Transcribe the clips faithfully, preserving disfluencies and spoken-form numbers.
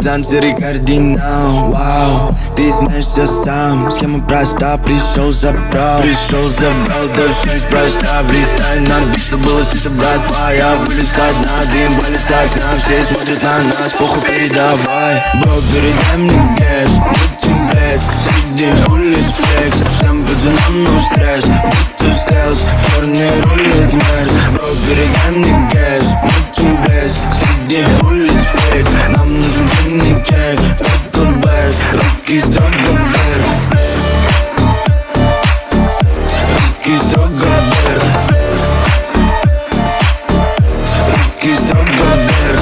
танцор и кардинал. Вау, ты знаешь все сам. Схема проста, пришел, забрал. Пришел, забрал, да все неспроста. Влетай на бит, что было сито, братва. Я вылез со дна, дым валит с окна. Все смотрят на нас, похуй передавай. Бро, передай мне кэш, будем блеск. Среди улиц флекс, всем пацанам no стресс. Будто стелс, черный рулит мерз. Бро, передай мне кэш, будем блеск. Среди улиц флекс, нам нужен длинный чек. Только блэк, руки строго вверх. Руки строго вверх. Руки строго вверх.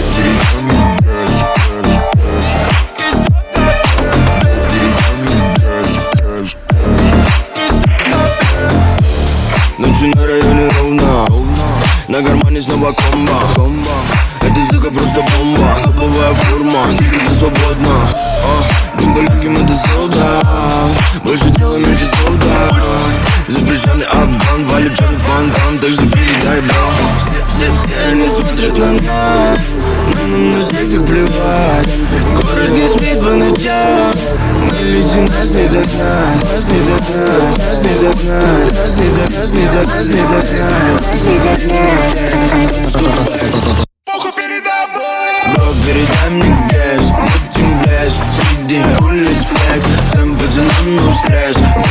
Ночью на районе ровно, на кармане снова комбо. Эта сука просто бомба, топовая форма, двигайся свободно. Дым далеким это солдат, больше дела, меньше солдат. Запрещенный обгон, валит черный фонтан, так что передай, бро. Все, все они смотрят на нас, но нам на всех так плевать. Город не спит по ночам, мы летим, нас не догнать. Нас не догнать, нас не догнать, нас не догнать, нас не догнать, нас не догнать, нас не догнать. Бро, передай мне кэш, будем блеск. Среди улиц флекс, всем пацанам no стресс.